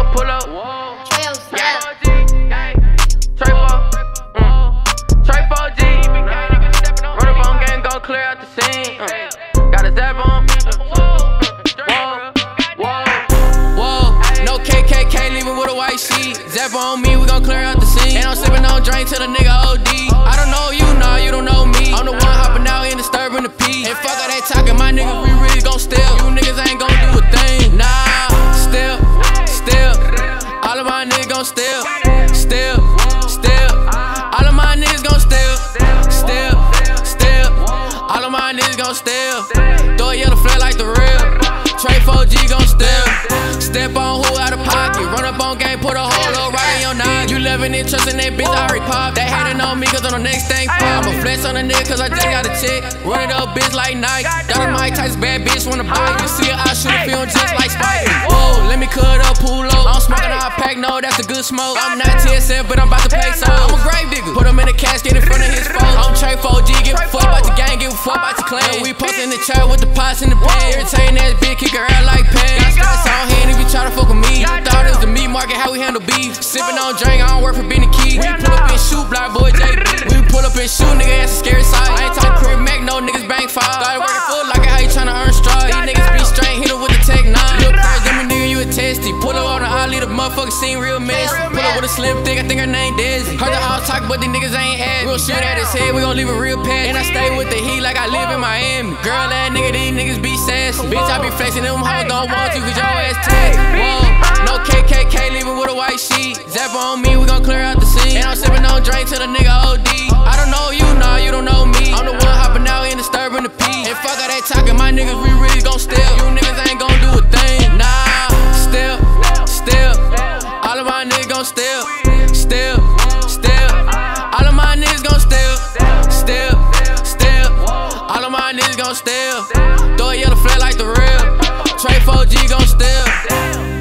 gon' pull up. Yeah. Trey 4G. Run up on gang, gon' clear out the scene. Got a zap on. Whoa. No KKK, leaving with a white sheet. Zap on me, we gon' clear out the scene. And I'm sippin' on drink till the nigga OD. I don't know you, nah, you don't know me. I'm the one hopping out and disturbing the peace. And fuck all that talking, my niggas, we really gon' steal. You niggas ain't gon' do a thing. Nah, still. All of my niggas gon' steal. All of my niggas gon' steal. All of my niggas gon' steal. Throw a yellow flag like the real. Trey 4G gon' steal. Step on who out of pocket. Run up on game, put a hole up right in your knob. You living in trust and that bitch I already popped. They hatin' on me cause on the next thing pop. I'ma flex on the nigga cause I just got a check. Run it up bitch like Nike. Daughter Mike Tyson bad bitch wanna buy. You see her, I shoot a film just like Spike. Whoa, let me cut up, pull up. I'm smoking out pack, no, that's a good smoke. I'm not TSF, but I'm about to pay so. I'm a grave digger. Put him in a casket in front of his phone. I'm Trey 4G, give a fuck about the gang, give a fuck about the clan. We postin' the trap with the pots in the pan. Irritating ass bitch, kick her out like pan. Got stress on hand if you try to fuck with me. Thought it was the meat market, how we handle beef. Sippin' on drink, I don't work for Benny Key. We pull up and shoot, block boy JB. We pull up and shoot, nigga, that's a scary sight. I ain't talking crib Mac, no niggas bang five. Started working full like how you tryna earn straw. These niggas be straight, hit her with the Tech 9. Look first, them a nigga, you a testy. Pull up on the alley, the motherfucker seem real messy. Pull up with a slim thick, I think her name Desi. Heard the all talk, but these niggas ain't ass. We'll shoot at his head, we gon' leave a real pet. And I stay with the heat like I live in Miami. Girl, that nigga, these niggas be sassy. Bitch, I be flexing, them hoes don't want you cause your ass tag. Whoa, no KKK, leaving with a white sheet. Zap on me, we gon' clear out the scene. And I'm sippin' on drink till the nigga OD. I don't know you, nah, you don't know me. I'm the one hopping out and disturbing the peace. And fuck all that talking, my niggas, we really gon' steal. You niggas ain't gon' do a thing. Nah, still. All of my niggas gon' steal. All of my niggas gon' steal. All of my niggas gon' steal. Throw a yellow flag like the real. Trey 4G gon' steal.